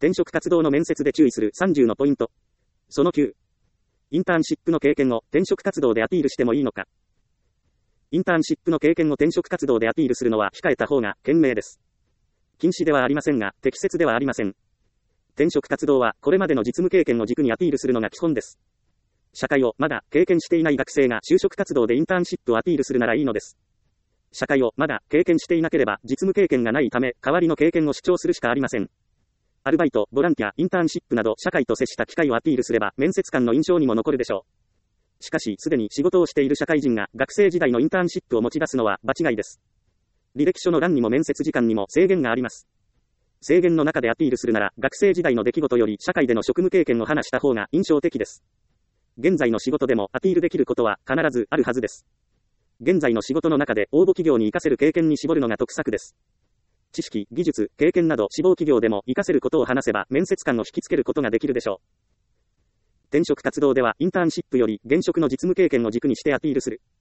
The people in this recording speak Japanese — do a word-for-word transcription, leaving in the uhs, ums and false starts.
転職活動の面接で注意するさんじゅうのポイント。そのきゅう。インターンシップの経験を転職活動でアピールしてもいいのか。インターンシップの経験を転職活動でアピールするのは控えた方が賢明です。禁止ではありませんが、適切ではありません。転職活動はこれまでの実務経験を軸にアピールするのが基本です。社会をまだ経験していない学生が就職活動でインターンシップをアピールするならいいのです。社会をまだ経験していなければ実務経験がないため、代わりの経験を主張するしかありません。アルバイト、ボランティア、インターンシップなど社会と接した機会をアピールすれば面接官の印象にも残るでしょう。しかし、すでに仕事をしている社会人が学生時代のインターンシップを持ち出すのは場違いです。履歴書の欄にも面接時間にも制限があります。制限の中でアピールするなら、学生時代の出来事より社会での職務経験を話した方が印象的です。現在の仕事でもアピールできることは必ずあるはずです。現在の仕事の中で応募企業に活かせる経験に絞るのが得策です。知識、技術、経験など志望企業でも活かせることを話せば面接官を引きつけることができるでしょう。転職活動ではインターンシップより現職の実務経験を軸にしてアピールする。